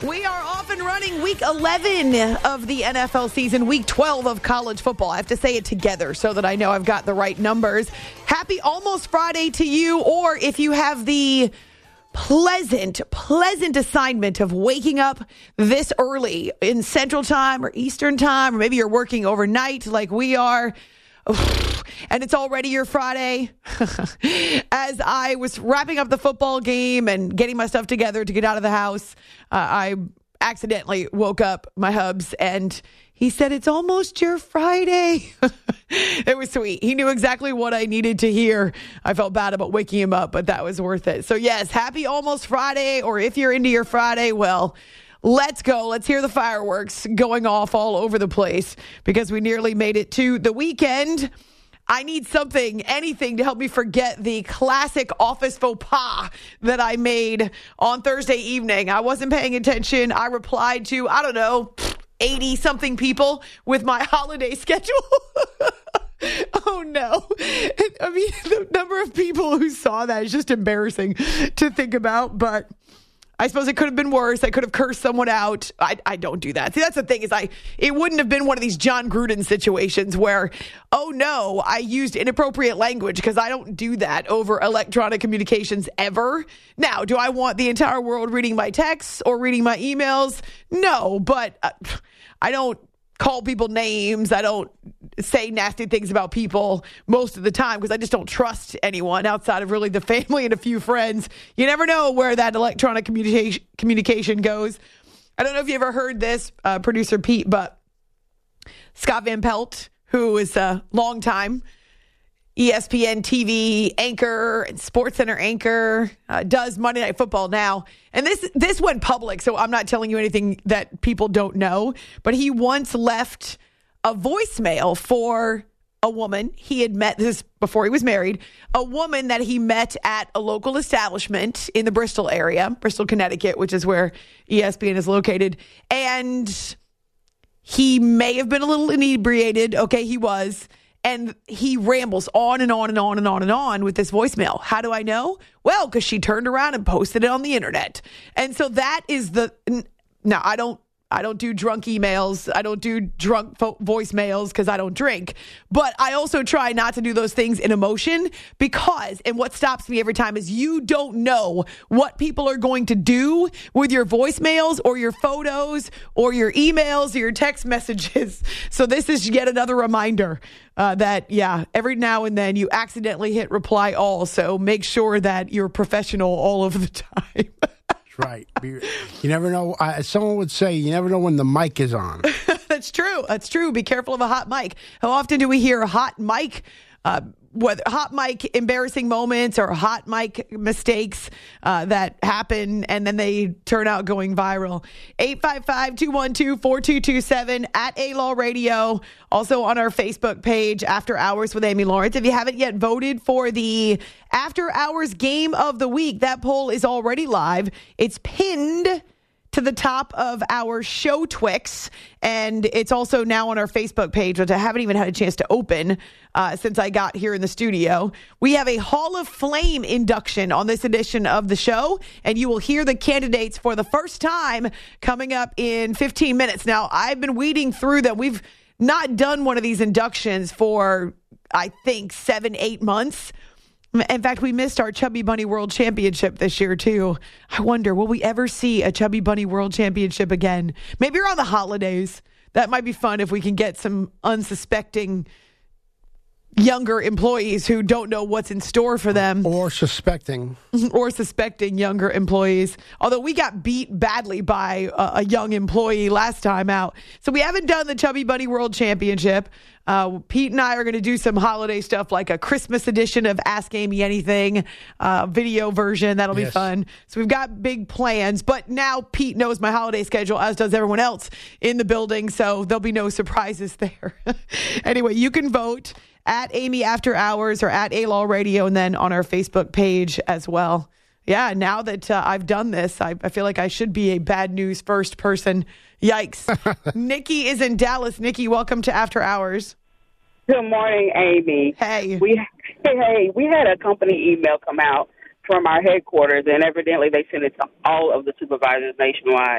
We are off and running week 11 of the NFL season, week 12 of college football. I have to say it together so that I know I've got the right numbers. Happy almost Friday to you, or if you have the pleasant assignment of waking up this early in Central Time or Eastern Time, or maybe you're working overnight like we are, and it's already your Friday. As I was wrapping up the football game and getting my stuff together to get out of the house, I accidentally woke up my hubs and he said, "It's almost your Friday." It was sweet. He knew exactly what I needed to hear. I felt bad about waking him up, but that was worth it. So yes, happy almost Friday, or if you're into your Friday, well, let's go. Let's hear the fireworks going off all over the place because we nearly made it to the weekend. I need anything to help me forget the classic office faux pas that I made on Thursday evening. I wasn't paying attention. I replied to, 80-something people with my holiday schedule. Oh, no. I mean, the number of people who saw that is just embarrassing to think about, but I suppose it could have been worse. I could have cursed someone out. I don't do that. See, that's the thing is it wouldn't have been one of these John Gruden situations where, oh no, I used inappropriate language, because I don't do that over electronic communications ever. Now, do I want the entire world reading my texts or reading my emails? No, but I don't call people names. I don't say nasty things about people most of the time because I just don't trust anyone outside of really the family and a few friends. You never know where that electronic communication goes. I don't know if you ever heard this, producer Pete, but Scott Van Pelt, who is a longtime ESPN TV anchor and SportsCenter anchor, does Monday Night Football now. And this went public, so I'm not telling you anything that people don't know. But he once left a voicemail for a woman he had met, this before he was married, a woman that he met at a local establishment in the Bristol area, Bristol, Connecticut, which is where ESPN is located. And he may have been a little inebriated. Okay, he was. And he rambles on and on and on and on and on with this voicemail. How do I know? Well, because she turned around and posted it on the internet. And so that is now I don't do drunk emails. I don't do drunk voicemails because I don't drink. But I also try not to do those things in emotion because, and what stops me every time is you don't know what people are going to do with your voicemails or your photos or your emails or your text messages. So this is yet another reminder that, every now and then you accidentally hit reply all. So make sure that you're professional all of the time. Right. You never know. Someone would say you never know when the mic is on. That's true. That's true. Be careful of a hot mic. How often do we hear hot mic, whether hot mic embarrassing moments or hot mic mistakes that happen and then they turn out going viral? 855-212-4227 at A-Law Radio. Also on our Facebook page, After Hours with Amy Lawrence. If you haven't yet voted for the After Hours Game of the Week, that poll is already live. It's pinned to the top of our show Twix, and it's also now on our Facebook page, which I haven't even had a chance to open since I got here in the studio. We have a Hall of Flame induction on this edition of the show, and you will hear the candidates for the first time coming up in 15 minutes. Now, I've been weeding through them. We've not done one of these inductions for, I think, 7-8 months. In fact, we missed our Chubby Bunny World Championship this year, too. I wonder, will we ever see a Chubby Bunny World Championship again? Maybe around the holidays. That might be fun if we can get some unsuspecting younger employees who don't know what's in store for them. Or suspecting younger employees. Although we got beat badly by a young employee last time out. So we haven't done the Chubby Bunny World Championship. Pete and I are going to do some holiday stuff like a Christmas edition of Ask Amy Anything, video version. That'll be fun. So we've got big plans. But now Pete knows my holiday schedule, as does everyone else in the building. So there'll be no surprises there. Anyway, you can vote at Amy After Hours or at A-Law Radio, and then on our Facebook page as well. Yeah, now that I've done this, I feel like I should be a bad news first person. Yikes. Nikki is in Dallas. Nikki, welcome to After Hours. Good morning, Amy. Hey. We had a company email come out from our headquarters, and evidently they sent it to all of the supervisors nationwide.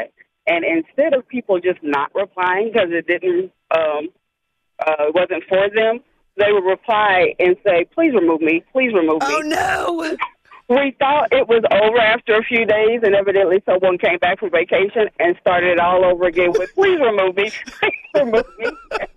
And instead of people just not replying because it wasn't for them, they would reply and say, please remove me, please remove me. Oh, no. We thought it was over after a few days, and evidently someone came back from vacation and started it all over again with, please remove me, please remove me.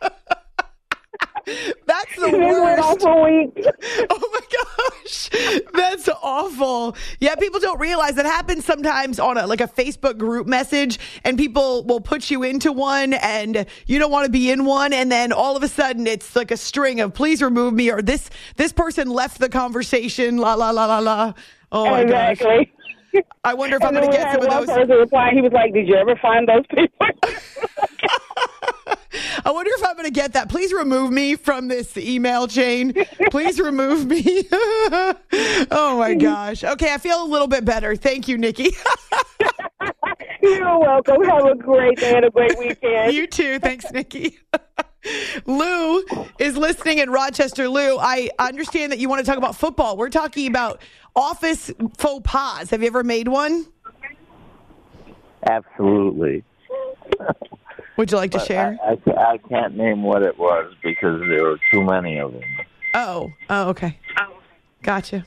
That's the It went worst. on for a week. Oh my gosh, that's awful. Yeah, people don't realize that happens sometimes on a Facebook group message, and people will put you into one, and you don't want to be in one, and then all of a sudden it's like a string of "please remove me" or "this person left the conversation." La la la la la. Oh my gosh. Exactly. I wonder if I'm going to get some of those. Person reply, he was like, did you ever find those people? I wonder if I'm going to get that. Please remove me from this email chain. Please remove me. Oh, my gosh. Okay, I feel a little bit better. Thank you, Nikki. You're welcome. Have a great day and a great weekend. You too. Thanks, Nikki. Lou is listening in Rochester. Lou, I understand that you want to talk about football. We're talking about office faux pas. Have you ever made one? Absolutely. Would you like to But share? I can't name what it was because there were too many of them. Oh, okay. Gotcha.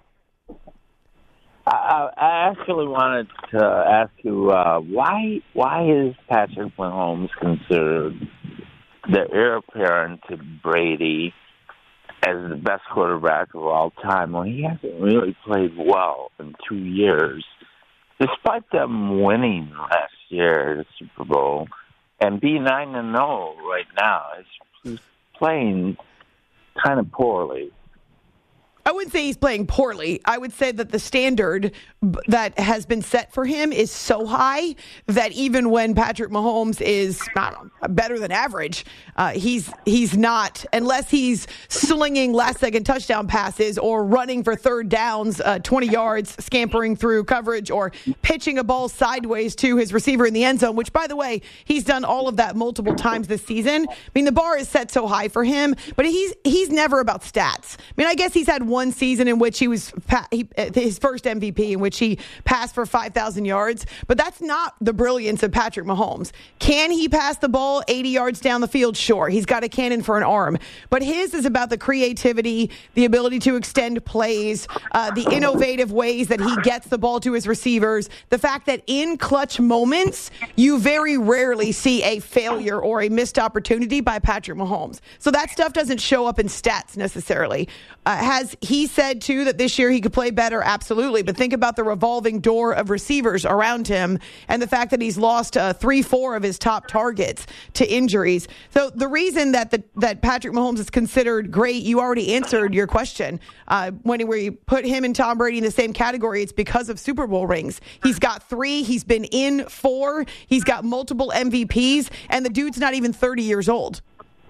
I actually wanted to ask you why is Patrick Mahomes considered the heir apparent to Brady as the best quarterback of all time when he hasn't really played well in 2 years, despite them winning last year the Super Bowl and being 9-0 right now? He's playing kind of poorly. I wouldn't say he's playing poorly. I would say that the standard that has been set for him is so high that even when Patrick Mahomes is better than average, he's not, unless he's slinging last-second touchdown passes or running for third downs 20 yards, scampering through coverage, or pitching a ball sideways to his receiver in the end zone, which, by the way, he's done all of that multiple times this season. I mean, the bar is set so high for him, but he's never about stats. I mean, I guess he's had one season in which he was his first MVP, in which he passed for 5,000 yards, but that's not the brilliance of Patrick Mahomes. Can he pass the ball 80 yards down the field? Sure. He's got a cannon for an arm, but his is about the creativity, the ability to extend plays, the innovative ways that he gets the ball to his receivers, the fact that in clutch moments, you very rarely see a failure or a missed opportunity by Patrick Mahomes. So that stuff doesn't show up in stats necessarily. Has he said, too, that this year he could play better? Absolutely. But think about the revolving door of receivers around him and the fact that he's lost 3-4 of his top targets to injuries. So the reason that Patrick Mahomes is considered great, you already answered your question. When we put him and Tom Brady in the same category, it's because of Super Bowl rings. He's got 3. He's been in 4. He's got multiple MVPs, and the dude's not even 30 years old.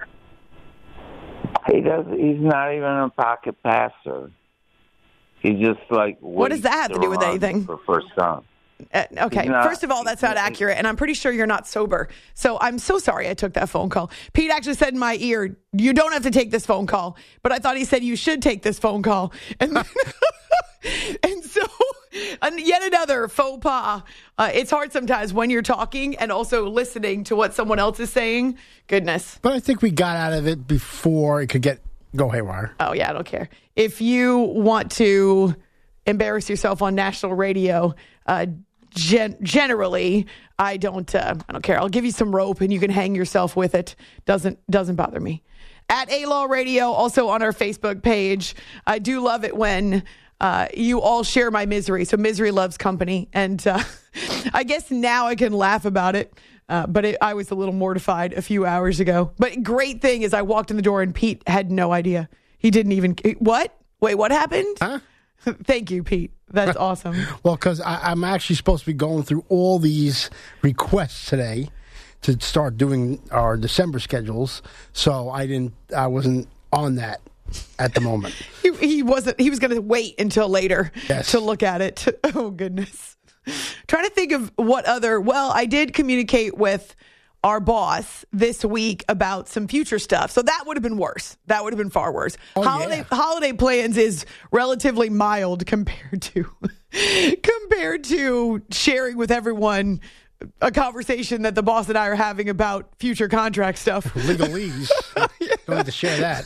He's not even a pocket passer. He just what does that have to do with anything? For first down. Okay, first of all, that's not accurate, and I'm pretty sure you're not sober. So I'm so sorry I took that phone call. Pete actually said in my ear, you don't have to take this phone call, but I thought he said you should take this phone call. And and so yet another faux pas. It's hard sometimes when you're talking and also listening to what someone else is saying. Goodness. But I think we got out of it before it could go haywire. Oh, yeah, I don't care. If you want to embarrass yourself on national radio, generally, I don't care. I'll give you some rope and you can hang yourself with it. Doesn't bother me. At A-Law Radio, also on our Facebook page. I do love it when you all share my misery. So misery loves company. And I guess now I can laugh about it. But I was a little mortified a few hours ago. But great thing is I walked in the door and Pete had no idea. He didn't even... What? Wait, what happened? Huh? Thank you, Pete. That's awesome. Well, because I'm actually supposed to be going through all these requests today to start doing our December schedules. So I wasn't on that at the moment. He wasn't. He was going to wait until later to look at it. Oh, goodness. Trying to think of what other... Well, I did communicate with our boss this week about some future stuff. So that would have been worse. That would have been far worse. Oh, Holiday plans is relatively mild compared to sharing with everyone a conversation that the boss and I are having about future contract stuff. Legalese. Don't have to share that.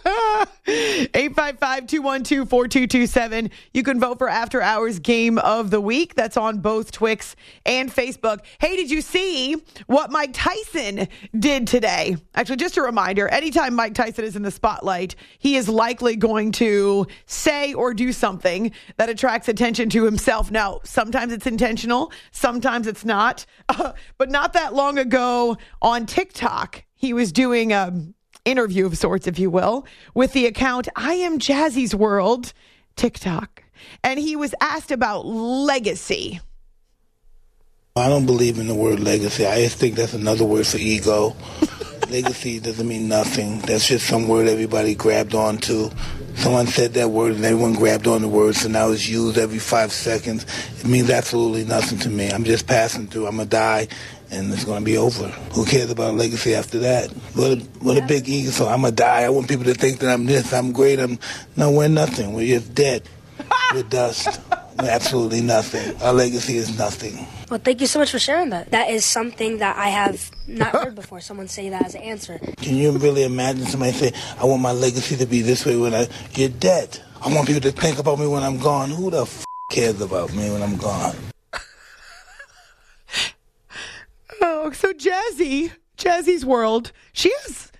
855-212-4227. You can vote for After Hours Game of the Week. That's on both Twix and Facebook. Hey, did you see what Mike Tyson did today? Actually, just a reminder, anytime Mike Tyson is in the spotlight, he is likely going to say or do something that attracts attention to himself. Now, sometimes it's intentional, sometimes it's not. But not that long ago on TikTok, he was doing interview of sorts, if you will, with the account I Am Jazzy's World TikTok. And he was asked about legacy. I don't believe in the word legacy. I just think that's another word for ego. Legacy doesn't mean nothing. That's just some word everybody grabbed onto. Someone said that word and everyone grabbed on the word, so now it's used every 5 seconds. It means absolutely nothing to me. I'm just passing through. I'm going to die, and it's going to be over. Who cares about legacy after that? What a big ego. So I'm going to die. I want people to think that I'm this, I'm great. No, we're nothing. We're just dead. We're dust. We're absolutely nothing. Our legacy is nothing. Well, thank you so much for sharing that. That is something that I have not heard before, someone say that as an answer. Can you really imagine somebody say, I want my legacy to be this way when you're dead? I want people to think about me when I'm gone. Who the cares about me when I'm gone? Oh, so Jazzy's World, she has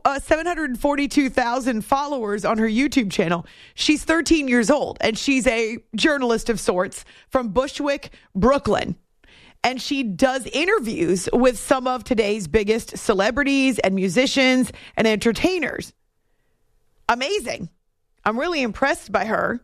742,000 followers on her YouTube channel. She's 13 years old, and she's a journalist of sorts from Bushwick, Brooklyn. And she does interviews with some of today's biggest celebrities and musicians and entertainers. Amazing. I'm really impressed by her.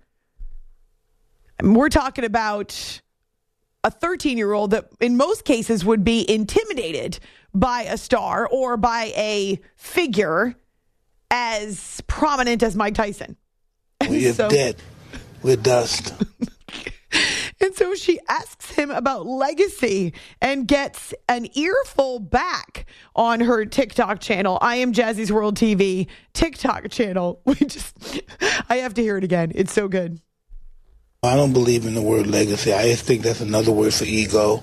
And we're talking about a 13-year-old that in most cases would be intimidated by a star or by a figure as prominent as Mike Tyson. We're dead. We're dust. And so she asks him about legacy and gets an earful back on her TikTok channel. I Am Jazzy's World TV TikTok channel. I have to hear it again. It's so good. I don't believe in the word legacy. I just think that's another word for ego.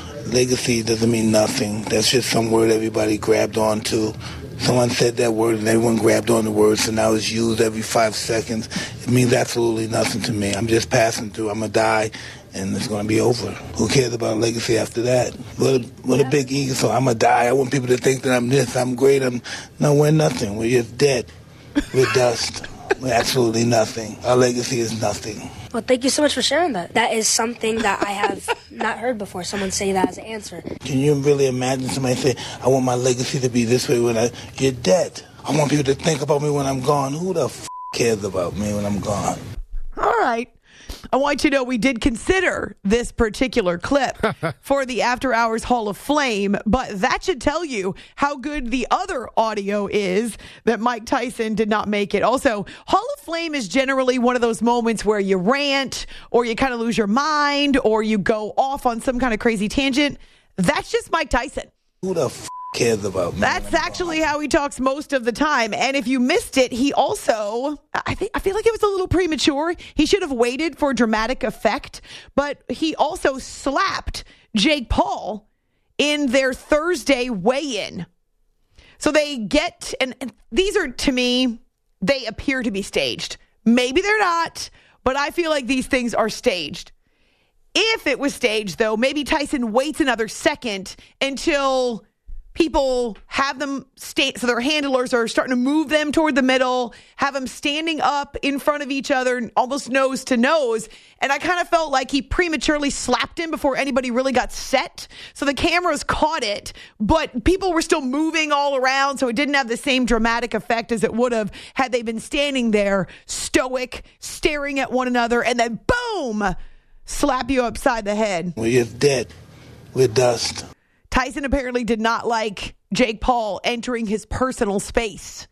Legacy doesn't mean nothing. That's just some word everybody grabbed onto. Someone said that word and everyone grabbed on the word, so now it's used every 5 seconds. It means absolutely nothing to me. I'm just passing through. I'm going to die, and it's going to be over. Who cares about legacy after that? What a big ego. So I'm going to die. I want people to think that I'm this, I'm great. No, we're nothing. We're just dead. We're dust. We're absolutely nothing. Our legacy is nothing. Well, thank you so much for sharing that. That is something that I have not heard before, someone say that as an answer. Can you really imagine somebody say, I want my legacy to be this way when you're dead? I want people to think about me when I'm gone. Who the cares about me when I'm gone? All right. I want you to know we did consider this particular clip for the After Hours Hall of Fame, but that should tell you how good the other audio is that Mike Tyson did not make it. Also, Hall of Fame is generally one of those moments where you rant or you kind of lose your mind or you go off on some kind of crazy tangent. That's just Mike Tyson. Who the cares about me? That's actually how he talks most of the time. And if you missed it, he also, I feel like it was a little premature. He should have waited for dramatic effect, but he also slapped Jake Paul in their Thursday weigh-in. So they get, and these are, to me, they appear to be staged. Maybe they're not, but I feel like these things are staged. If it was staged, though, maybe Tyson waits another second until people have them so their handlers are starting to move them toward the middle, have them standing up in front of each other, almost nose to nose. And I kind of felt like he prematurely slapped him before anybody really got set. So the cameras caught it, but people were still moving all around. So it didn't have the same dramatic effect as it would have had they been standing there stoic, staring at one another, and then boom, slap you upside the head. We're just dead. We're dust. Tyson apparently did not like Jake Paul entering his personal space.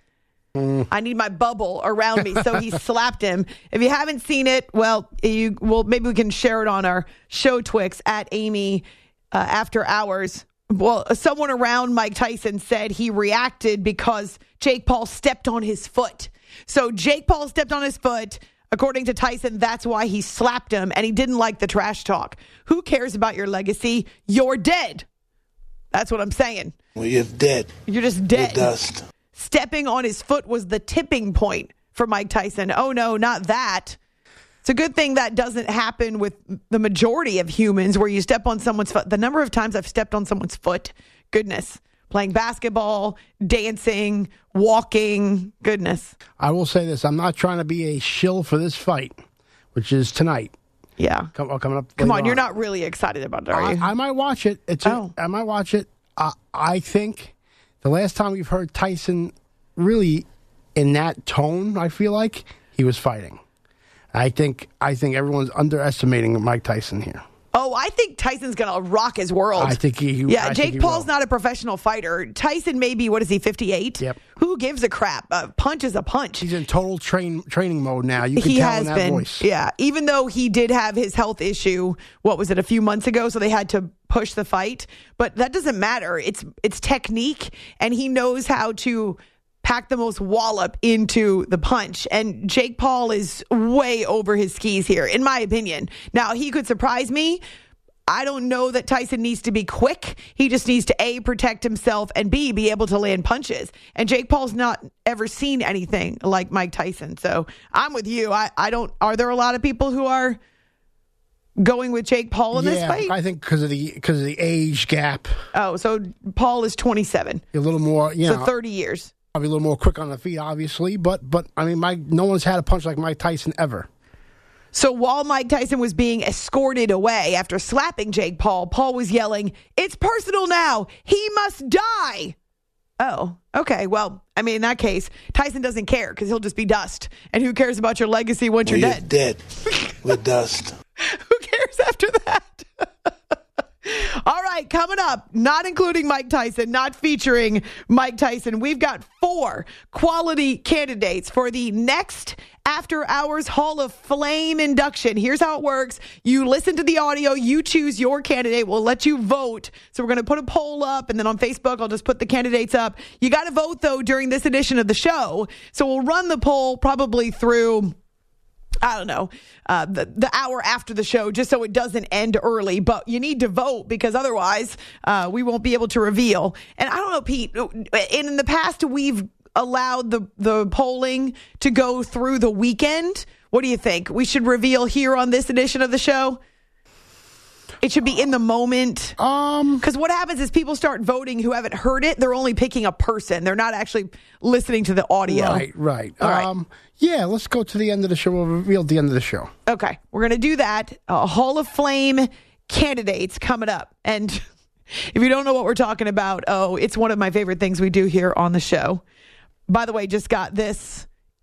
I need my bubble around me, so he slapped him. If you haven't seen it, maybe we can share it on our show Twix at Amy After Hours. Well, someone around Mike Tyson said he reacted because Jake Paul stepped on his foot. So Jake Paul stepped on his foot. According to Tyson, that's why he slapped him, and he didn't like the trash talk. Who cares about your legacy? You're dead. That's what I'm saying. Well, you're dead. You're just dead. With dust. Stepping on his foot was the tipping point for Mike Tyson. Oh, no, not that. It's a good thing that doesn't happen with the majority of humans where you step on someone's foot. The number of times I've stepped on someone's foot, goodness. Playing basketball, dancing, walking, goodness. I will say this. I'm not trying to be a shill for this fight, which is tonight. Yeah. Coming up. Come on, you're not really excited about it, are you? I might watch it. I might watch it. I think the last time we've heard Tyson really in that tone, I feel like he was fighting. I think everyone's underestimating Mike Tyson here. Oh, I think Tyson's going to rock his world. I think he Jake Paul's not a professional fighter. Tyson may be, 58? Yep. Who gives a crap? A punch is a punch. He's in total training mode now. You can tell in that voice. Yeah, even though he did have his health issue, what was it, a few months ago, so they had to push the fight. But that doesn't matter. It's technique, and he knows how to pack the most wallop into the punch. And Jake Paul is way over his skis here, in my opinion. Now, he could surprise me. I don't know that Tyson needs to be quick. He just needs to, A, protect himself, and B, be able to land punches. And Jake Paul's not ever seen anything like Mike Tyson. So I'm with you. I don't. Are there a lot of people who are going with Jake Paul in this fight? I think because of the age gap. Oh, so Paul is 27. A little more, So 30 years. Probably a little more quick on the feet, obviously, but I mean, no one's had a punch like Mike Tyson ever. So while Mike Tyson was being escorted away after slapping Jake Paul, Paul was yelling, "It's personal now. He must die." Oh, okay. Well, I mean, in that case, Tyson doesn't care because he'll just be dust. And who cares about your legacy once you're dead? Dead with dust. Who cares after that? All right, coming up, not including Mike Tyson, not featuring Mike Tyson, we've got 4 quality candidates for the next After Hours Hall of Flame induction. Here's how it works. You listen to the audio, you choose your candidate. We'll let you vote. So we're going to put a poll up, and then on Facebook, I'll just put the candidates up. You got to vote, though, during this edition of the show. So we'll run the poll probably through, I don't know, the hour after the show, just so it doesn't end early. But you need to vote because otherwise we won't be able to reveal. And I don't know, Pete, in the past we've allowed the polling to go through the weekend. What do you think? We should reveal here on this edition of the show? It should be in the moment. Because what happens is people start voting who haven't heard it. They're only picking a person. They're not actually listening to the audio. Right. All right. Yeah, let's go to the end of the show. We'll reveal at the end of the show. Okay. We're going to do that. Hall of Flame candidates coming up. And if you don't know what we're talking about, it's one of my favorite things we do here on the show. By the way, just got this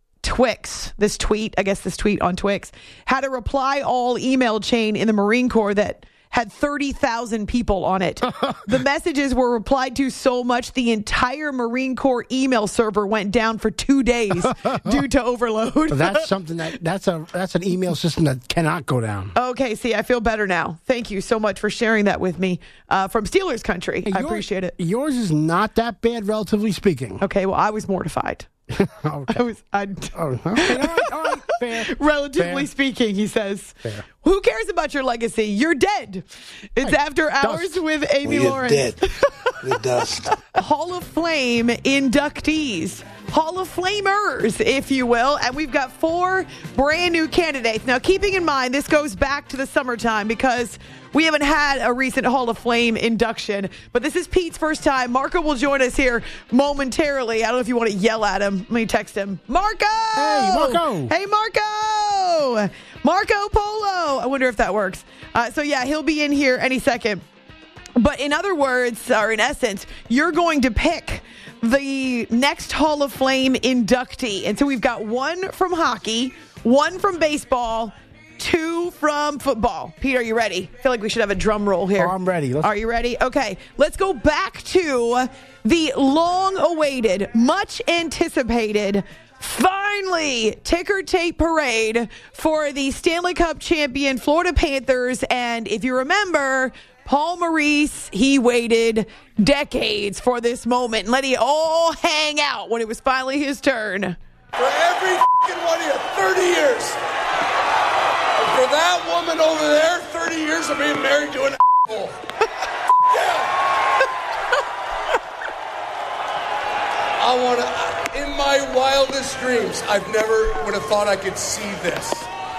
tweet on Twix, had a reply all email chain in the Marine Corps that had 30,000 people on it. The messages were replied to so much the entire Marine Corps email server went down for 2 days due to overload. That's something that's an email system that cannot go down. Okay, see, I feel better now. Thank you so much for sharing that with me from Steelers country. I appreciate it. Yours is not that bad, relatively speaking. Okay, well, I was mortified. Okay. Okay, all right. Fair. Relatively speaking, he says. Fair. Who cares about your legacy? You're dead. It's After Hours dust. with Amy You're Lawrence. dead with dust. Hall of Flame inductees. Hall of Flamers, if you will. And we've got 4 brand new candidates. Now, keeping in mind, this goes back to the summertime because we haven't had a recent Hall of Flame induction. But this is Pete's first time. Marco will join us here momentarily. I don't know if you want to yell at him. Let me text him. Marco! Hey, Marco! Hey, Marco! Marco Polo! I wonder if that works. He'll be in here any second. But in other words, or in essence, you're going to pick the next Hall of Flame inductee. And so we've got 1 from hockey, 1 from baseball, 2 from football. Pete, are you ready? I feel like we should have a drum roll here. Oh, I'm ready. Are you ready? Okay, let's go back to the long-awaited, much-anticipated, finally ticker tape parade for the Stanley Cup champion Florida Panthers. And if you remember, Paul Maurice, he waited decades for this moment and let it all hang out when it was finally his turn. For every one of you, 30 years. And for that woman over there, 30 years of being married to an asshole. Yeah. I want to, in my wildest dreams, I've never would have thought I could see this.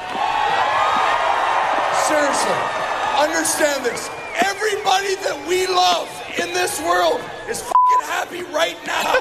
Seriously, understand this. Everybody that we love in this world is fucking happy right now.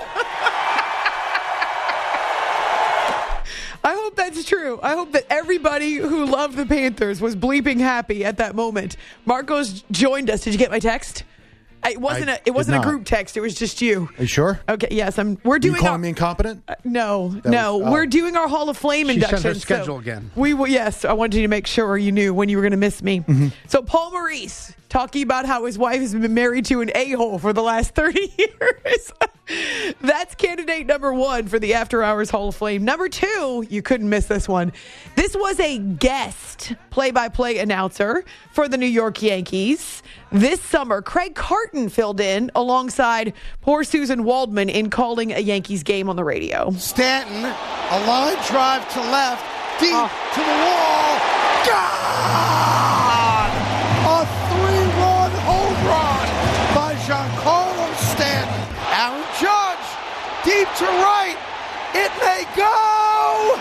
I hope that's true. I hope that everybody who loved the Panthers was bleeping happy at that moment. Marcos joined us. Did you get my text? It wasn't a group text. It was just you. Are you sure? Okay. Yes. We're doing. You calling me incompetent? No. We're doing our Hall of Flame induction. She sent her schedule again. Yes. I wanted you to make sure you knew when you were going to miss me. Mm-hmm. So Paul Maurice talking about how his wife has been married to an a-hole for the last 30 years. That's candidate number 1 for the After Hours Hall of Flame. Number 2, you couldn't miss this one. This was a guest play-by-play announcer for the New York Yankees. This summer, Craig Carton filled in alongside poor Susan Waldman in calling a Yankees game on the radio. Stanton, a line drive to left, deep to the wall. God! A 3-run home run by Giancarlo Stanton. Aaron Judge, deep to right. It may go.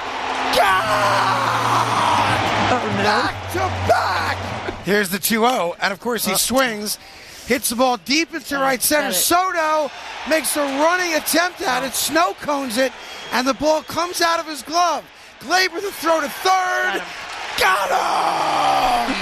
God! Oh, no. Back to back. Here's the 2-0, and of course he swings, hits the ball deep into right center. Soto makes a running attempt at it, snow cones it, and the ball comes out of his glove. Glaber the throw to third. Got him!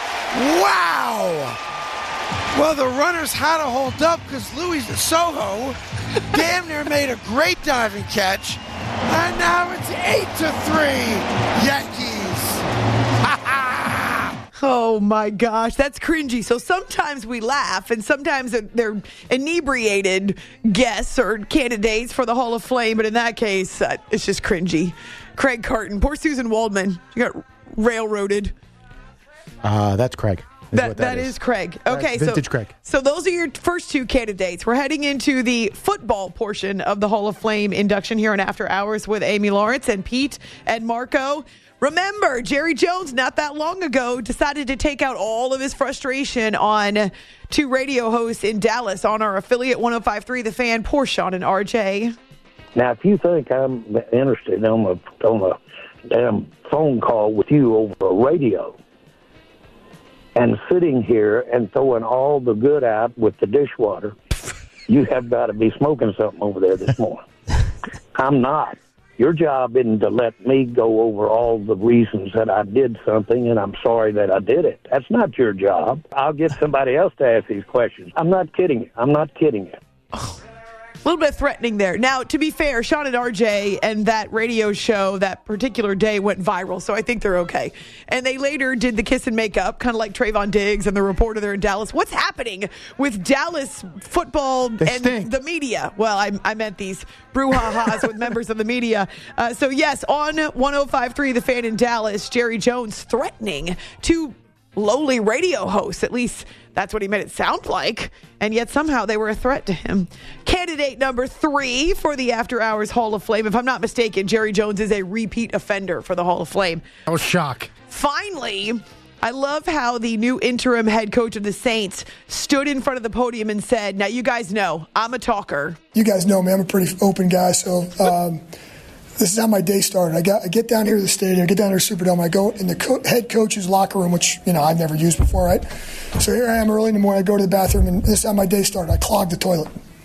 Wow! Well, the runners had to hold up because Luis Sojo damn near made a great diving catch, and now it's 8-3 Yankees. Ha ha! Oh, my gosh. That's cringy. So sometimes we laugh, and sometimes they're inebriated guests or candidates for the Hall of Flame. But in that case, it's just cringy. Craig Carton. Poor Susan Waldman. She got railroaded. That's Craig. That is Craig. Okay, vintage Craig. So those are your first 2 candidates. We're heading into the football portion of the Hall of Flame induction here on After Hours with Amy Lawrence and Pete and Marco. Remember, Jerry Jones, not that long ago, decided to take out all of his frustration on 2 radio hosts in Dallas on our affiliate 105.3 The Fan, poor Sean and RJ. Now, if you think I'm interested on a damn phone call with you over a radio and sitting here and throwing all the good out with the dishwater, you have got to be smoking something over there this morning. I'm not. Your job isn't to let me go over all the reasons that I did something, and I'm sorry that I did it. That's not your job. I'll get somebody else to ask these questions. I'm not kidding you. I'm not kidding you. A little bit threatening there. Now, to be fair, Sean and RJ and that radio show that particular day went viral, so I think they're okay. And they later did the kiss and make up, kind of like Trayvon Diggs and the reporter there in Dallas. What's happening with Dallas football and the media? Well, I meant these brouhahas with members of the media. So, yes, on 105.3 The Fan in Dallas, Jerry Jones threatening to lowly radio hosts. At least that's what he made it sound like. And yet somehow they were a threat to him. Candidate number 3 for the After Hours Hall of Flame. If I'm not mistaken, Jerry Jones is a repeat offender for the Hall of Flame. I was shocked. Finally, I love how the new interim head coach of the Saints stood in front of the podium and said, now you guys know, I'm a talker. You guys know me. I'm a pretty open guy. So this is how my day started. I get down here to the stadium, I get down here to Superdome, I go in the head coach's locker room, which, I've never used before, right? So here I am early in the morning, I go to the bathroom, and this is how my day started. I clogged the toilet.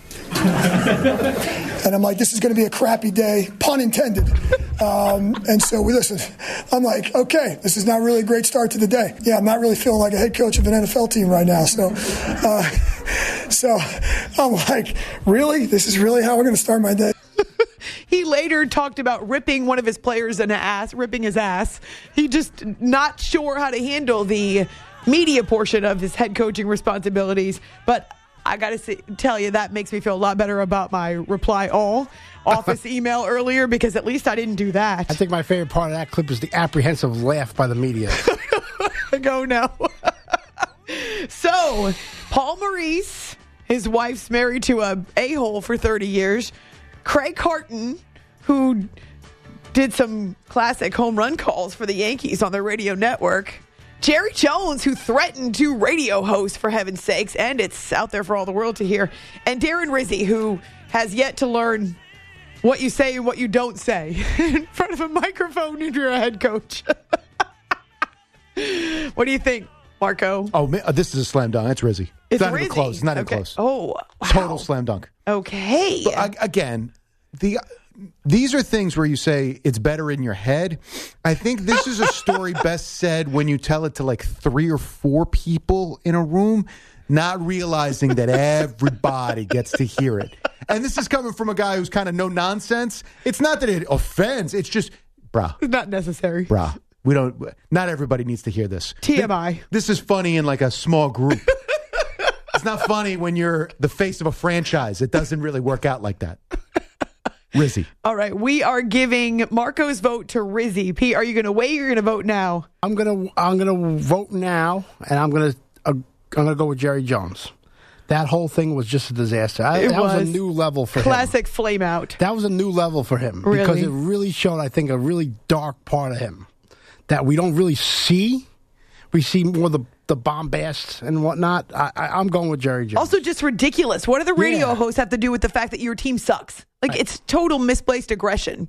And I'm like, this is going to be a crappy day, pun intended. And so we listen. I'm like, okay, this is not really a great start to the day. Yeah, I'm not really feeling like a head coach of an NFL team right now. So I'm like, really? This is really how we're going to start my day? He later talked about ripping one of his players ripping his ass. He just not sure how to handle the media portion of his head coaching responsibilities. But I got to tell you, that makes me feel a lot better about my reply all office email earlier, because at least I didn't do that. I think my favorite part of that clip is the apprehensive laugh by the media. Go no. So, Paul Maurice, his wife's married to a a-hole for 30 years. Craig Carton, who did some classic home run calls for the Yankees on their radio network. Jerry Jones, who threatened to radio host, for heaven's sakes, and it's out there for all the world to hear. And Darren Rizzi, who has yet to learn what you say and what you don't say in front of a microphone when you're a head coach. What do you think, Marco? Oh, this is a slam dunk. That's Rizzi. It's not Rizzi. even close. It's not even close. Oh, wow. Total slam dunk. Okay. But again, these are things where you say it's better in your head. I think this is a story best said when you tell it to like 3 or 4 people in a room, not realizing that everybody gets to hear it. And this is coming from a guy who's kind of no nonsense. It's not that it offends. It's just, brah. Not necessary. Brah. Not everybody needs to hear this. TMI. This is funny in like a small group. It's not funny when you're the face of a franchise. It doesn't really work out like that. Rizzi. All right, we are giving Marco's vote to Rizzi. Pete, are you going to wait or you're going to vote now? I'm gonna vote now, and I'm gonna go with Jerry Jones. That whole thing was just a disaster. That was a new level for him. Classic flame out. That was a new level for him because it really showed, I think, a really dark part of him that we don't really see. We see more the bombast and whatnot. I'm going with Jerry Jones. Also, just ridiculous. What do the radio hosts have to do with the fact that your team sucks? Like, it's total misplaced aggression.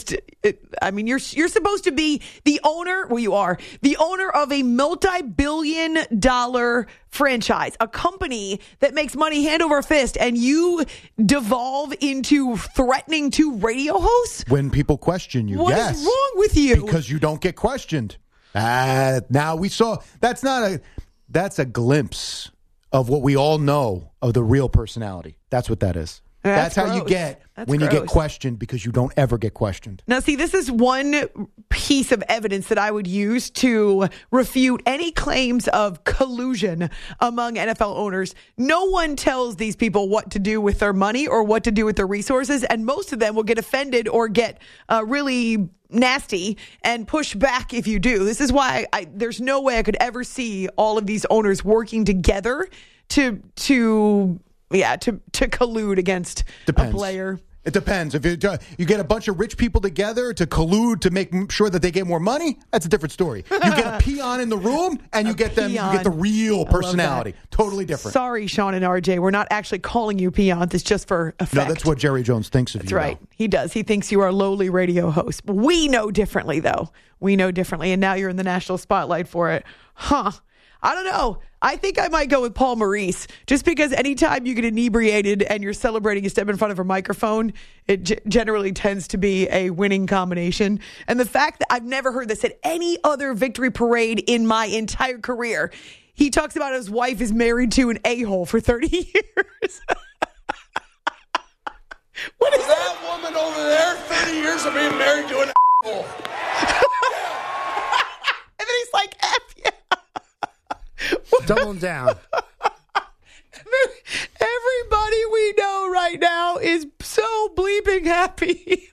You're supposed to be the owner. Well, you are the owner of a multi-billion-dollar franchise, a company that makes money hand over fist, and you devolve into threatening to radio hosts? When people question you, What is wrong with you? Because you don't get questioned. Now we saw that's a glimpse of what we all know of the real personality. That's what that is. That's how you get when you get questioned, because you don't ever get questioned. Now, see, this is one piece of evidence that I would use to refute any claims of collusion among NFL owners. No one tells these people what to do with their money or what to do with their resources, and most of them will get offended or get really nasty and push back if you do. This is why there's no way I could ever see all of these owners working together to collude against a player. It depends. If you get a bunch of rich people together to collude to make sure that they get more money, that's a different story. You get a peon in the room and you get the real personality. Totally different. Sorry, Sean and RJ. We're not actually calling you peons. It's just for effect. No, that's what Jerry Jones thinks of you. That's right. He does. He thinks you are a lowly radio host. We know differently, though. We know differently. And now you're in the national spotlight for it. Huh. I don't know. I think I might go with Paul Maurice, just because anytime you get inebriated and you're celebrating a step in front of a microphone, it generally tends to be a winning combination. And the fact that I've never heard this at any other victory parade in my entire career. He talks about his wife is married to an a-hole for 30 years. What is that woman over there? 30 years of being married to an a-hole. And then he's like, F yeah. Doubling down. Everybody we know right now is so bleeping happy.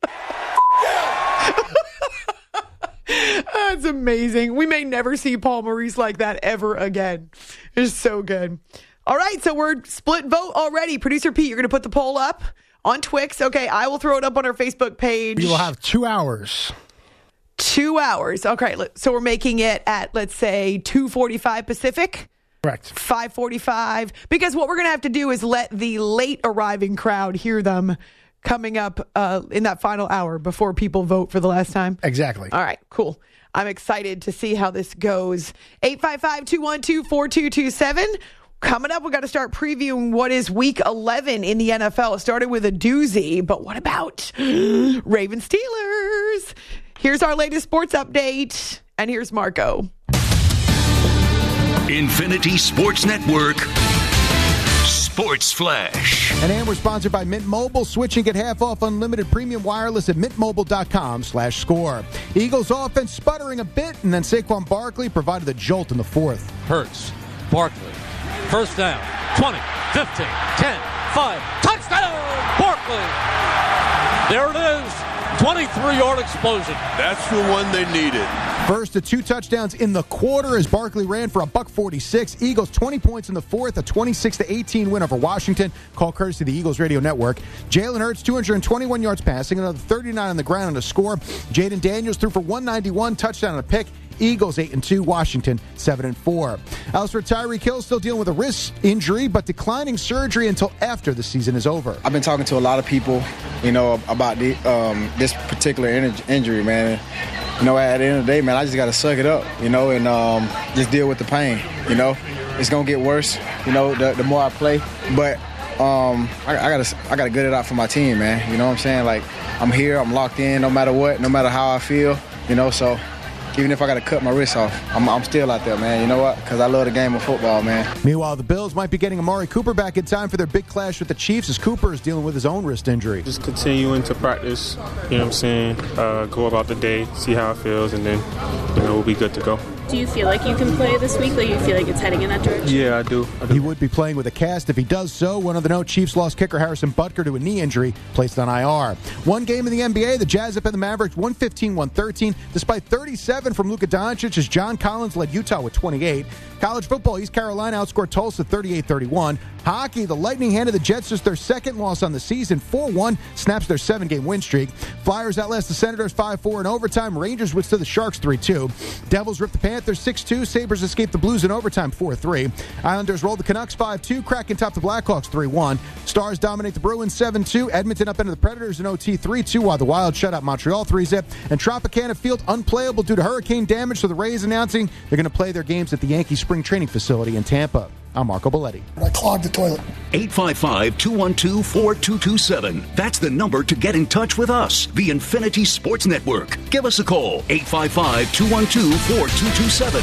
That's amazing. We may never see Paul Maurice like that ever again. It's so good. All right, so we're split vote already. Producer Pete, you're going to put the poll up on Twix. Okay, I will throw it up on our Facebook page. You will have 2 hours. 2 hours. Okay, so we're making it at, let's say, 2:45 Pacific. Correct. 5:45. Because what we're going to have to do is let the late arriving crowd hear them coming up in that final hour before people vote for the last time. Exactly. All right, cool. I'm excited to see how this goes. 855-212-4227. Coming up, we've got to start previewing what is Week 11 in the NFL. It started with a doozy, but what about Ravens Steelers? Here's our latest sports update, and here's Marco. Infinity Sports Network, Sports Flash. And we're sponsored by Mint Mobile. Switch and get half off unlimited premium wireless at mintmobile.com/score. Eagles offense sputtering a bit, and then Saquon Barkley provided the jolt in the fourth. Hurts, Barkley, first down, 20, 15, 10, 5, touchdown, Barkley. There it is. 23-yard explosion. That's the one they needed. First to 2 touchdowns in the quarter as Barkley ran for $146. Eagles 20 points in the fourth, a 26-18 win over Washington. Call courtesy of the Eagles radio network. Jalen Hurts 221 yards passing, another 39 on the ground on a score. Jaden Daniels threw for 191, touchdown and a pick. Eagles 8-2, Washington 7-4. Elsewhere, Tyreek Hill still dealing with a wrist injury, but declining surgery until after the season is over. I've been talking to a lot of people, about this particular injury, man. At the end of the day, man, I just got to suck it up, and just deal with the pain. It's gonna get worse, the more I play. But I gotta get it out for my team, man. You know what I'm saying? Like, I'm here, I'm locked in, no matter what, no matter how I feel. So even if I got to cut my wrist off, I'm still out there, man. You know what? Because I love the game of football, man. Meanwhile, the Bills might be getting Amari Cooper back in time for their big clash with the Chiefs as Cooper is dealing with his own wrist injury. Just continuing to practice, you know what I'm saying, go about the day, see how it feels, and then, we'll be good to go. Do you feel like you can play this week? Like you feel like it's heading in that direction? Yeah, I do. He would be playing with a cast if he does so. One of the note, Chiefs lost kicker Harrison Butker to a knee injury, placed on IR. One game in the NBA, the Jazz up in the Mavericks, 115-113. Despite 37 from Luka Doncic as John Collins led Utah with 28. College football, East Carolina outscored Tulsa 38-31. Hockey, the Lightning handed the Jets just their second loss on the season, 4-1, snaps their 7-game win streak. Flyers outlast the Senators 5-4 in overtime. Rangers withstood the Sharks 3-2. Devils ripped the Panthers 6-2. Sabres escaped the Blues in overtime 4-3. Islanders rolled the Canucks 5-2. Kraken topped the Blackhawks 3-1. Stars dominate the Bruins 7-2. Edmonton upended the Predators in OT 3-2, while the Wild shut out Montreal 3-0. And Tropicana Field unplayable due to hurricane damage, so the Rays announcing they're going to play their games at the Yankees spring training facility in Tampa. I'm Marco Belletti. I clogged the toilet. 855-212-4227. That's the number to get in touch with us. The Infinity Sports Network. Give us a call. 855-212-4227.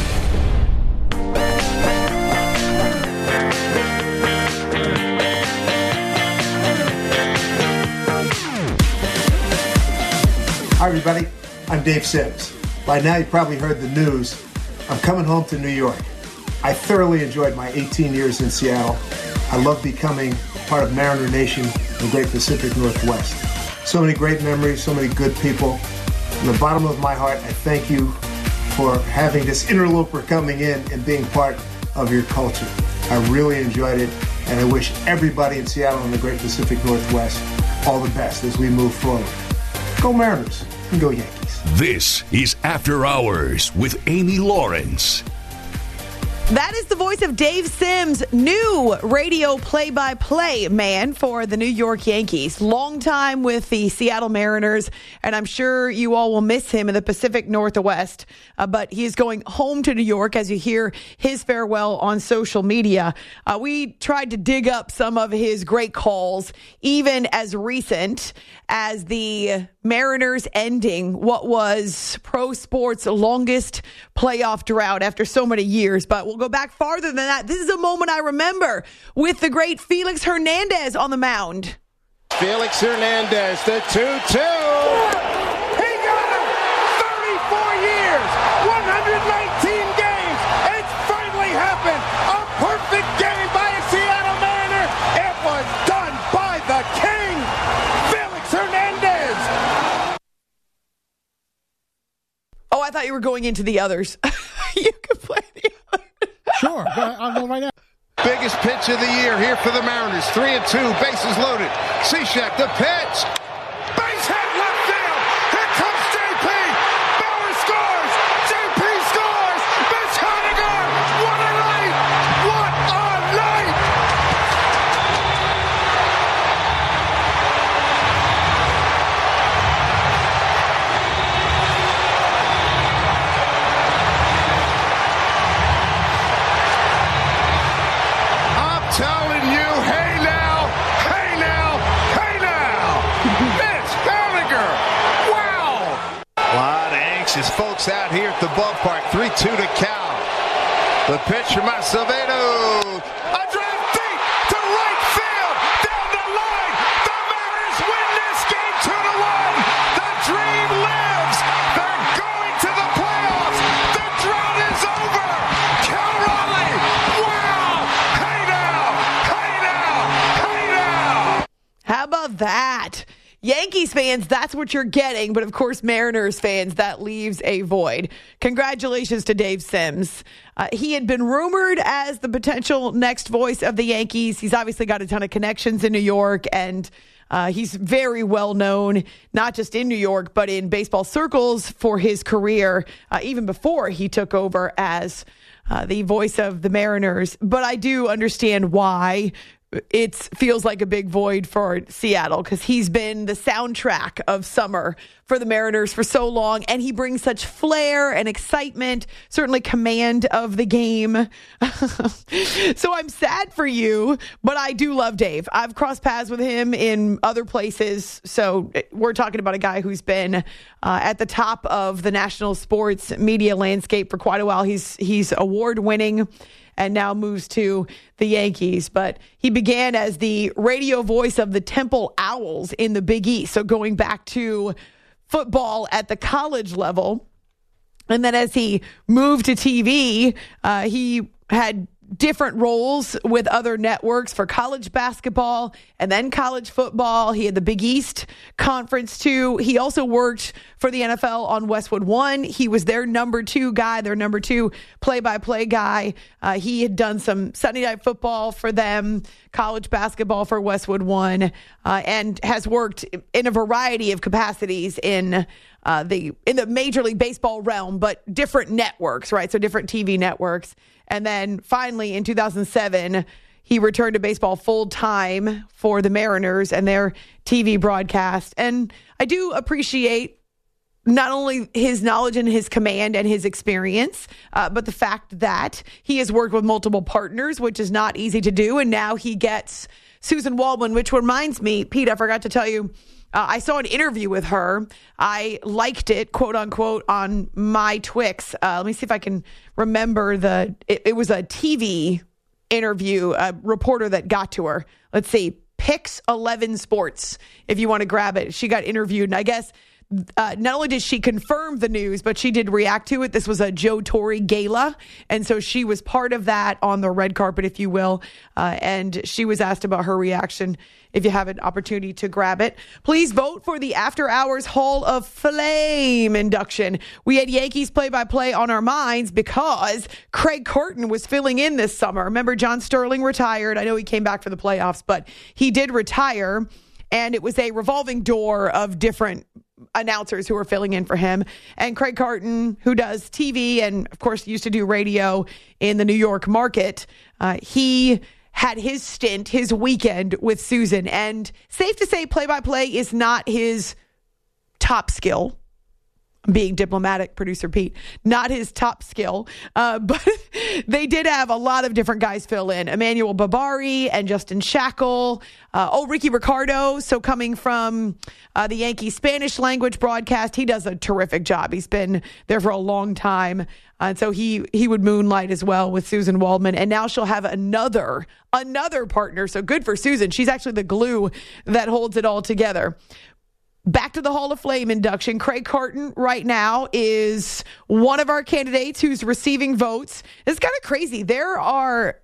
Hi, everybody. I'm Dave Sims. By now, you probably heard the news. I'm coming home to New York. I thoroughly enjoyed my 18 years in Seattle. I love becoming part of Mariner Nation, the great Pacific Northwest. So many great memories, so many good people. From the bottom of my heart, I thank you for having this interloper coming in and being part of your culture. I really enjoyed it, and I wish everybody in Seattle and the great Pacific Northwest all the best as we move forward. Go Mariners and go Yankees. This is After Hours with Amy Lawrence. That is the voice of Dave Sims, new radio play-by-play man for the New York Yankees. Long time with the Seattle Mariners, and I'm sure you all will miss him in the Pacific Northwest. But he is going home to New York as you hear his farewell on social media. We tried to dig up some of his great calls, even as recent as the Mariners ending what was pro sports' longest playoff drought after so many years. But we'll go back farther than that. This is a moment I remember with the great Felix Hernandez on the mound. Felix Hernandez, the 2-2. He got him! 34 years, 119 games. It's finally happened. A perfect game by a Seattle Mariner. It was done by the King, Felix Hernandez. Oh, I thought you were going into the others. You could play the others. Sure, I'll go right now. Biggest pitch of the year here for the Mariners. 3-2, bases loaded. Cishek, the pitch. Base hit left field. Here comes JP. Bauer scores. JP scores. Mitch Haniger. What a night. What a night. Telling you, hey now, hey now, hey now. Mitch Haniger. Wow. A lot of anxious folks out here at the ballpark. 3-2 to count. The pitch from Acevedo. A drive deep to right field. Down the line. The Mariners win this game 2-1. The dream lives. They're going to the playoffs. The drought is over. Cal Raleigh. Wow. Hey now. Hey now. Hey now. How about that? Yankees fans, that's what you're getting. But of course, Mariners fans, that leaves a void. Congratulations to Dave Sims. He had been rumored as the potential next voice of the Yankees. He's obviously got a ton of connections in New York, and he's very well known, not just in New York, but in baseball circles for his career, even before he took over as the voice of the Mariners. But I do understand why it feels like a big void for Seattle, because he's been the soundtrack of summer for the Mariners for so long, and he brings such flair and excitement, certainly command of the game. So I'm sad for you, but I do love Dave. I've crossed paths with him in other places, so we're talking about a guy who's been at the top of the national sports media landscape for quite a while. He's award-winning and now moves to the Yankees. But he began as the radio voice of the Temple Owls in the Big East, so going back to football at the college level. And then as he moved to TV, he had different roles with other networks for college basketball and then college football. He had the Big East Conference too. He also worked for the NFL on Westwood One. He was their number 2 guy, their number 2 play-by-play guy. He had done some Sunday Night Football for them, college basketball for Westwood One, and has worked in a variety of capacities in the Major League Baseball realm, but different networks, right? So different TV networks. And then finally in 2007, he returned to baseball full time for the Mariners and their TV broadcast. And I do appreciate not only his knowledge and his command and his experience, but the fact that he has worked with multiple partners, which is not easy to do. And now he gets Susan Waldman, which reminds me, Pete, I forgot to tell you, I saw an interview with her. I liked it, quote unquote, on my Twix. Let me see if I can remember it was a TV interview, a reporter that got to her. Let's see, Pix 11 Sports, if you want to grab it. She got interviewed, and I guess not only did she confirm the news, but she did react to it. This was a Joe Torre gala, and so she was part of that on the red carpet, if you will, and she was asked about her reaction. If you have an opportunity to grab it, please vote for the After Hours Hall of Flame induction. We had Yankees play-by-play on our minds because Craig Carton was filling in this summer. Remember, John Sterling retired. I know he came back for the playoffs, but he did retire, and it was a revolving door of different announcers who were filling in for him. And Craig Carton, who does TV and, of course, used to do radio in the New York market, he had his stint, his weekend with Susan. And safe to say, play-by-play is not his top skill. Being diplomatic, producer Pete, not his top skill. But they did have a lot of different guys fill in. Emmanuel Babari and Justin Shackle. Ricky Ricardo. So coming from the Yankee Spanish language broadcast, he does a terrific job. He's been there for a long time. And so he would moonlight as well with Susan Waldman. And now she'll have another partner. So good for Susan. She's actually the glue that holds it all together. Back to the Hall of Flame induction. Craig Carton right now is one of our candidates who's receiving votes. It's kind of crazy. There's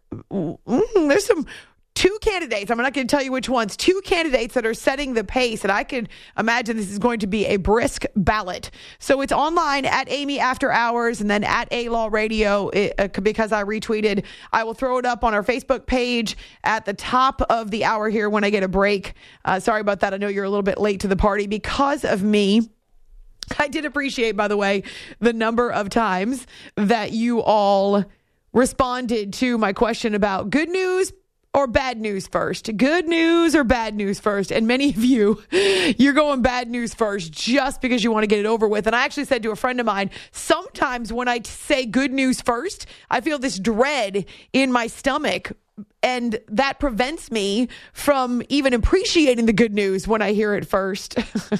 some 2 candidates. I'm not going to tell you which ones. 2 candidates that are setting the pace, and I could imagine this is going to be a brisk ballot. So it's online at Amy After Hours and then at A-Law Radio because I retweeted. I will throw it up on our Facebook page at the top of the hour here when I get a break. Sorry about that. I know you're a little bit late to the party because of me. I did appreciate, by the way, the number of times that you all responded to my question about good news or bad news first? Good news or bad news first? And many of you, you're going bad news first just because you want to get it over with. And I actually said to a friend of mine, sometimes when I say good news first, I feel this dread in my stomach. And that prevents me from even appreciating the good news when I hear it first.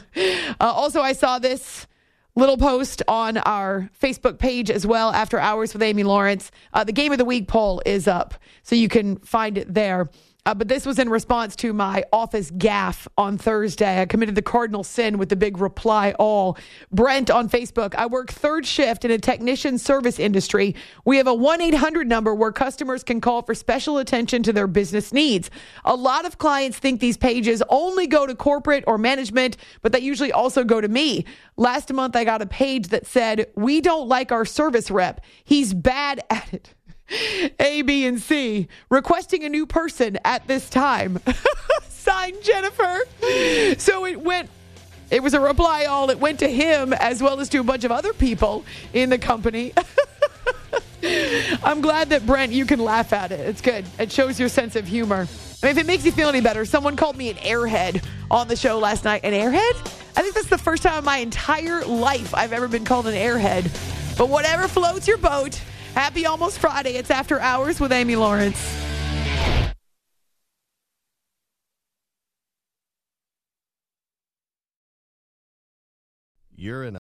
Also, I saw this little post on our Facebook page as well, After Hours with Amy Lawrence. The Game of the Week poll is up, so you can find it there. But this was in response to my office gaffe on Thursday. I committed the cardinal sin with the big reply all. Brent on Facebook, I work third shift in a technician service industry. We have a 1-800 number where customers can call for special attention to their business needs. A lot of clients think these pages only go to corporate or management, but they usually also go to me. Last month, I got a page that said, we don't like our service rep. He's bad at it. A, B, and C, requesting a new person at this time. Signed, Jennifer. So it was a reply all. It went to him as well as to a bunch of other people in the company. I'm glad that, Brent, you can laugh at it. It's good. It shows your sense of humor. I mean, if it makes you feel any better, someone called me an airhead on the show last night. An airhead? I think that's the first time in my entire life I've ever been called an airhead. But whatever floats your boat. Happy Almost Friday. It's After Hours with Amy Lawrence. You're in